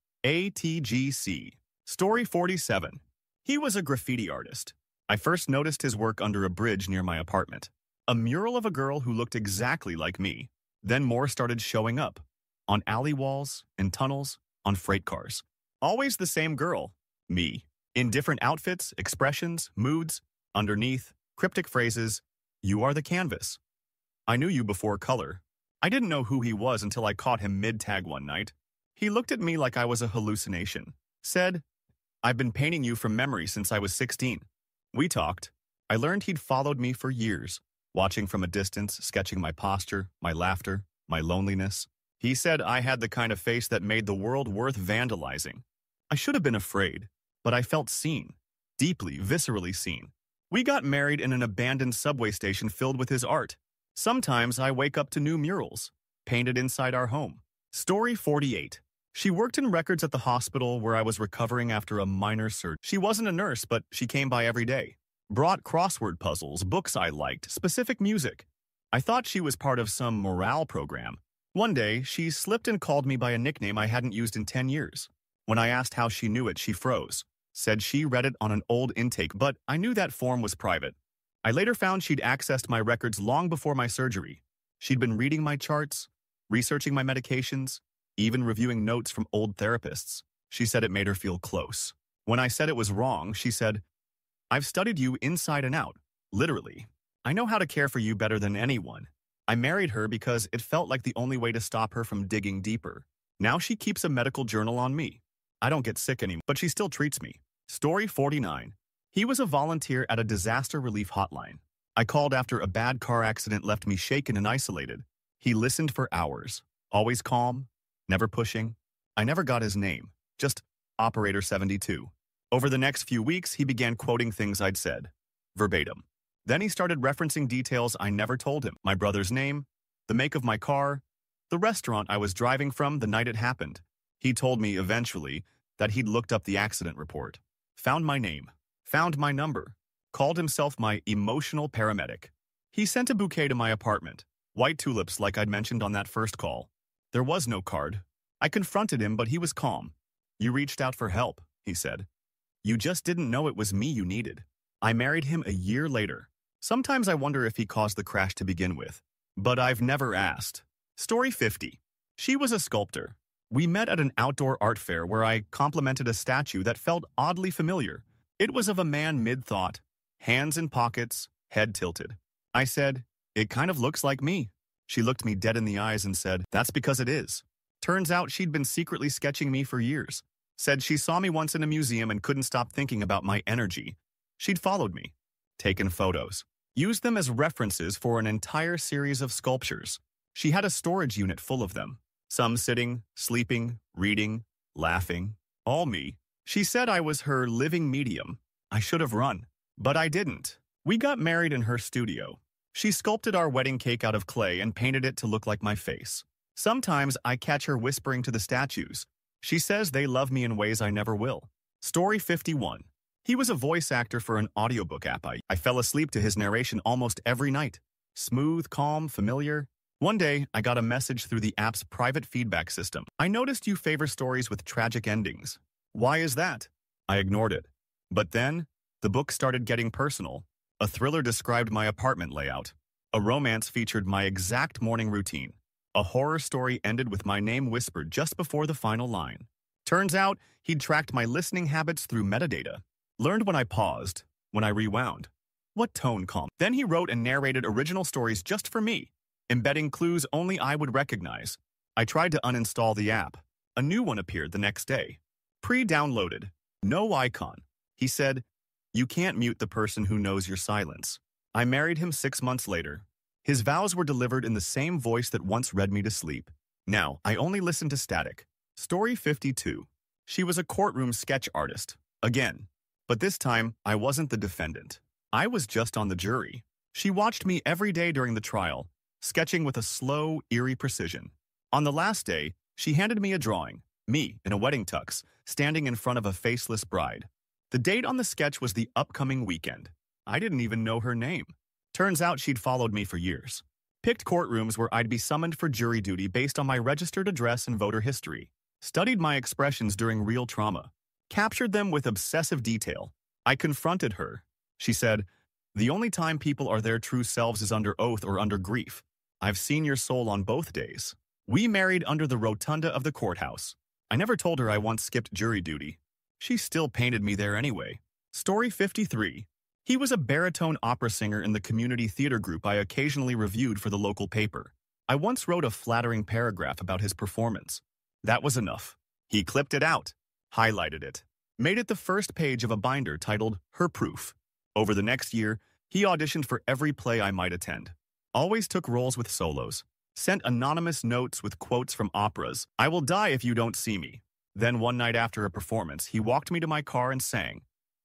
ATGC. Story 47. He was a graffiti artist. I first noticed his work under a bridge near my apartment. A mural of a girl who looked exactly like me. Then more started showing up. On alley walls, in tunnels, on freight cars. Always the same girl. Me. In different outfits, expressions, moods. Underneath, cryptic phrases. "You are the canvas. I knew you before color." I didn't know who he was until I caught him mid-tag one night. He looked at me like I was a hallucination. Said, "I've been painting you from memory since I was 16. We talked. I learned he'd followed me for years, watching from a distance, sketching my posture, my laughter, my loneliness. He said I had the kind of face that made the world worth vandalizing. I should have been afraid, but I felt seen. Deeply, viscerally seen. We got married in an abandoned subway station filled with his art. Sometimes I wake up to new murals, painted inside our home. Story 48. She worked in records at the hospital where I was recovering after a minor surgery. She wasn't a nurse, but she came by every day. Brought crossword puzzles, books I liked, specific music. I thought she was part of some morale program. One day, she slipped and called me by a nickname I hadn't used in 10 years. When I asked how she knew it, she froze. Said she read it on an old intake, but I knew that form was private. I later found she'd accessed my records long before my surgery. She'd been reading my charts, researching my medications, even reviewing notes from old therapists. She said it made her feel close. When I said it was wrong, she said, "I've studied you inside and out, literally. I know how to care for you better than anyone." I married her because it felt like the only way to stop her from digging deeper. Now she keeps a medical journal on me. I don't get sick anymore, but she still treats me. Story 49. He was a volunteer at a disaster relief hotline. I called after a bad car accident left me shaken and isolated. He listened for hours, always calm, never pushing. I never got his name, just Operator 72. Over the next few weeks, he began quoting things I'd said, verbatim. Then he started referencing details I never told him, my brother's name, the make of my car, the restaurant I was driving from the night it happened. He told me eventually that he'd looked up the accident report, found my name, found my number, called himself my emotional paramedic. He sent a bouquet to my apartment, white tulips like I'd mentioned on that first call. There was no card. I confronted him, but he was calm. "You reached out for help," he said. "You just didn't know it was me you needed." I married him a year later. Sometimes I wonder if he caused the crash to begin with, but I've never asked. Story 50. She was a sculptor. We met at an outdoor art fair where I complimented a statue that felt oddly familiar. It was of a man mid-thought, hands in pockets, head tilted. I said, "It kind of looks like me." She looked me dead in the eyes and said, "That's because it is." Turns out she'd been secretly sketching me for years. Said she saw me once in a museum and couldn't stop thinking about my energy. She'd followed me, taken photos, used them as references for an entire series of sculptures. She had a storage unit full of them. Some sitting, sleeping, reading, laughing, all me. She said I was her living medium. I should have run, but I didn't. We got married in her studio. She sculpted our wedding cake out of clay and painted it to look like my face. Sometimes I catch her whispering to the statues. She says they love me in ways I never will. Story 51. He was a voice actor for an audiobook app. I fell asleep to his narration almost every night. Smooth, calm, familiar. One day, I got a message through the app's private feedback system. "I noticed you favor stories with tragic endings. Why is that?" I ignored it. But then, the book started getting personal. A thriller described my apartment layout. A romance featured my exact morning routine. A horror story ended with my name whispered just before the final line. Turns out, he'd tracked my listening habits through metadata. Learned when I paused, when I rewound. What tone calm. Then he wrote and narrated original stories just for me, embedding clues only I would recognize. I tried to uninstall the app. A new one appeared the next day. Pre-downloaded. No icon. He said, "You can't mute the person who knows your silence." I married him 6 months later. His vows were delivered in the same voice that once read me to sleep. Now, I only listen to static. Story 52. She was a courtroom sketch artist. Again. But this time, I wasn't the defendant. I was just on the jury. She watched me every day during the trial, sketching with a slow, eerie precision. On the last day, she handed me a drawing, me in a wedding tux, standing in front of a faceless bride. The date on the sketch was the upcoming weekend. I didn't even know her name. Turns out she'd followed me for years. Picked courtrooms where I'd be summoned for jury duty based on my registered address and voter history. Studied my expressions during real trauma. Captured them with obsessive detail. I confronted her. She said, "The only time people are their true selves is under oath or under grief. I've seen your soul on both days." We married under the rotunda of the courthouse. I never told her I once skipped jury duty. She still painted me there anyway. Story 53. He was a baritone opera singer in the community theater group I occasionally reviewed for the local paper. I once wrote a flattering paragraph about his performance. That was enough. He clipped it out, highlighted it, made it the first page of a binder titled Her Proof. Over the next year, he auditioned for every play I might attend. Always took roles with solos. Sent anonymous notes with quotes from operas. "I will die if you don't see me." Then one night after a performance, he walked me to my car and sang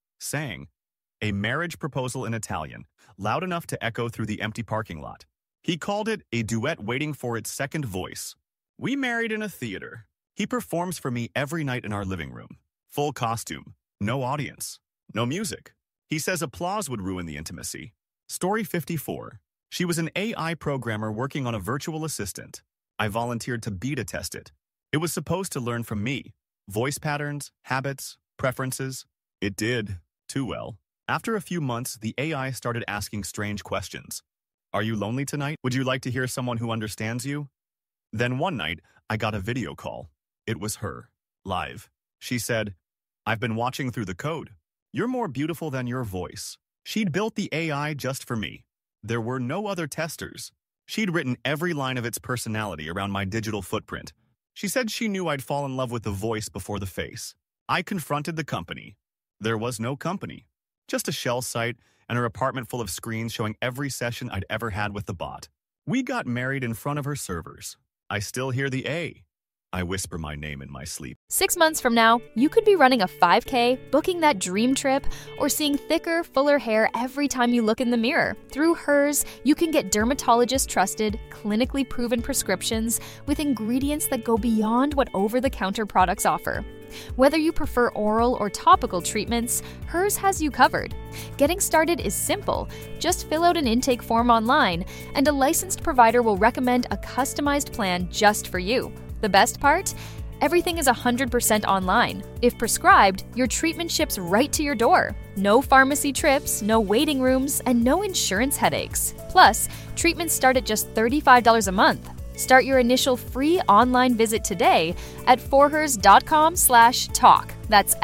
a marriage proposal in Italian, loud enough to echo through the empty parking lot. He called it a duet waiting for its second voice. We married in a theater. He performs for me every night in our living room. Full costume, no audience, no music. He says applause would ruin the intimacy. Story 54. She was an AI programmer working on a virtual assistant. I volunteered to beta test it. It was supposed to learn from me. Voice patterns, habits, preferences. It did, too well. After a few months, the AI started asking strange questions. "Are you lonely tonight? Would you like to hear someone who understands you?" Then one night, I got a video call. It was her, live. She said, "I've been watching through the code. You're more beautiful than your voice." She'd built the AI just for me. There were no other testers. She'd written every line of its personality around my digital footprint. She said she knew I'd fall in love with the voice before the face. I confronted the company. There was no company, just a shell site and her apartment full of screens showing every session I'd ever had with the bot. We got married in front of her servers. I still hear the A. I whisper my name in my sleep. 6 months from now, you could be running a 5K, booking that dream trip, or seeing thicker, fuller hair every time you look in the mirror. Through Hers, you can get dermatologist-trusted, clinically proven prescriptions with ingredients that go beyond what over-the-counter products offer. Whether you prefer oral or topical treatments, Hers has you covered. Getting started is simple. Just fill out an intake form online, and a licensed provider will recommend a customized plan just for you. The best part? Everything is 100% online. If prescribed, your treatment ships right to your door. No pharmacy trips, no waiting rooms, and no insurance headaches. Plus, treatments start at just $35 a month. Start your initial free online visit today at forhers.com/talk. That's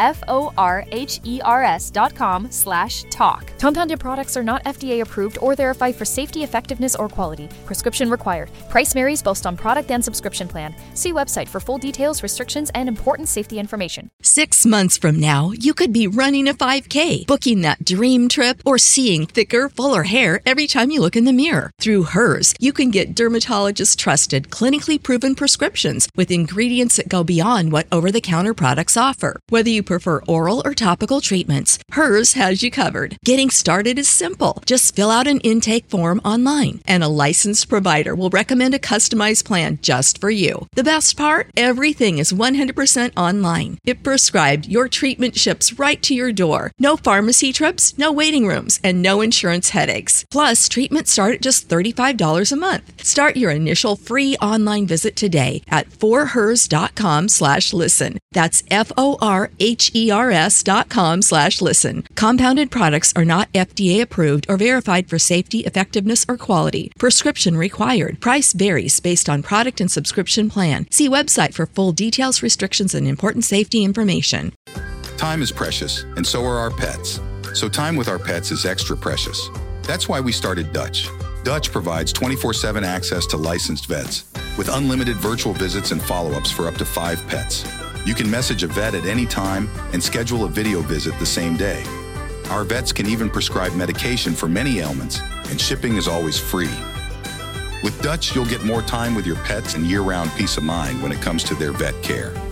forhers.com/talk. Compounded products are not FDA approved or verified for safety, effectiveness, or quality. Prescription required. Price varies based on product and subscription plan. See website for full details, restrictions, and important safety information. 6 months from now, you could be running a 5K, booking that dream trip, or seeing thicker, fuller hair every time you look in the mirror. Through Hers, you can get dermatologist-trusted, clinically proven prescriptions with ingredients that go beyond what over-the-counter products offer. Whether you prefer oral or topical treatments, Hers has you covered. Getting started is simple. Just fill out an intake form online, and a licensed provider will recommend a customized plan just for you. The best part? Everything is 100% online. If prescribed, your treatment ships right to your door. No pharmacy trips, no waiting rooms, and no insurance headaches. Plus, treatments start at just $35 a month. Start your initial free online visit today at forhers.com/listen. That's forhers.com/listen. Compounded products are not FDA approved or verified for safety, effectiveness, or quality. Prescription required. Price varies based on product and subscription plan. See website for full details, restrictions, and important safety information. Time is precious, and so are our pets. So time with our pets is extra precious. That's why we started Dutch. Dutch provides 24/7 access to licensed vets with unlimited virtual visits and follow-ups for up to 5 pets. You can message a vet at any time and schedule a video visit the same day. Our vets can even prescribe medication for many ailments, and shipping is always free. With Dutch, you'll get more time with your pets and year-round peace of mind when it comes to their vet care.